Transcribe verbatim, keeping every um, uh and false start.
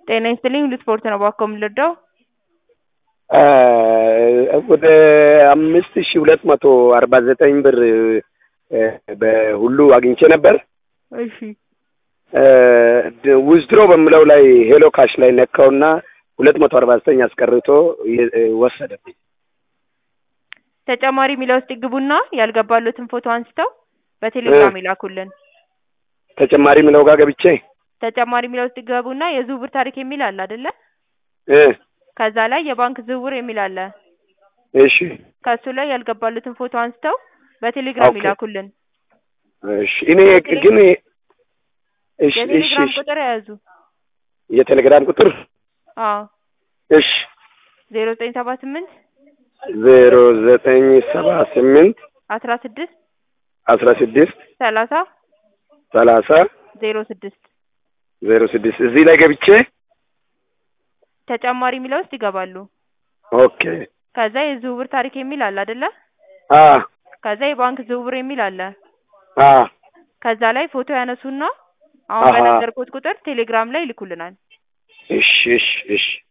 ጤና ይስጥልኝ ለስፖርት ነው ባኮ የምልደው ወደ አምስት ሺህ ሁለት መቶ አርባ ዘጠኝ ብር በሁሉ አግኝቼ ነበር። እሺ ዊዝድሮ በሚለው ላይ ሄሎ ካሽ ላይ ነካውና ሁለት መቶ አርባ ዘጠኝ አስቀርቶ ወሰደብኝ። ተጨማሪ ሚለው ውስጥ ይግቡና ያልገባሉትን ፎቶ አንስተው በቴሌግራም ይላኩልን። ተጨማሪ ሚለው ጋር ገብቼ ተጨማሪ ሚለው ውስጥ ይገቡና የዝውውር ታሪክ የሚል አለ አይደለ? እ ከዛ ላይ የባንክ ዝውውር የሚል አለ። እሺ ከሱ ላይ ያልገባሉትን ፎቶ አንስተው በቴሌግራም ይላኩልን። እሺ እኔ ግን እሺ እሺ የቴሌግራም ቁጥር ያዙ። የቴሌግራም ቁጥር አዎ እሺ ዜሮ ዘጠኝ ሰባ ስምንት ዜሮ ዘጠኝ ሰባ ስምንት አስራ ስድስት አስራ ስድስት ሰላሳ ሰላሳ ዜሮ ስድስት ዜሮ ስድስት እዚህ ላይ ገብቼ ተጨማሪ ሚለው ውስጥ ይገባሉ። ኦኬ ከዛ የዝውውር ታሪክ የሚል አለ አይደለ? አ ከዛ የባንክ ዝውውር የሚል አለ። አ ከዛ ላይ ፎቶ ያነሱና አሁን በነገርኩት ቁጥር ቴሌግራም ላይ ይልኩልናል። እሺ እሺ እሺ